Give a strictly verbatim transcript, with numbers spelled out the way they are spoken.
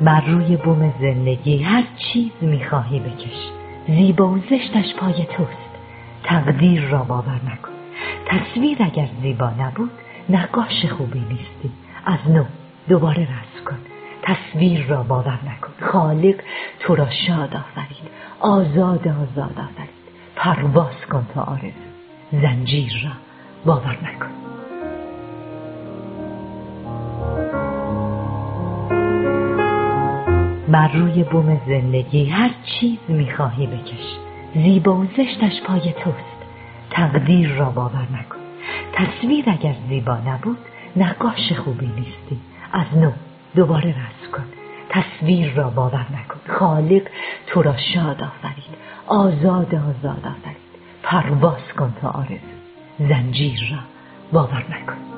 بر روی بوم زندگی هر چیز میخواهی بکش، زیبا و زشتش پای توست. تقدیر را باور نکن. تصویر اگر زیبا نبود نقاش خوبی نیستی. از نو دوباره رسم کن. تصویر را باور نکن. خالق تو را شاد آفرید، آزاد آزاد آفرید. پرواز کن تا آرزو. زنجیر را باور نکن. بر روی بوم زندگی هر چیز میخواهی بکش، زیبا و زشتش پای توست. تقدیر را باور نکن. تصویر اگر زیبا نبود نقاش خوبی نیستی. از نو دوباره رسم کن. تصویر را باور نکن. خالق تو را شاد آفرید، آزاد آزاد آفرید. پرواز کن تا آرزو. زنجیر را باور نکن.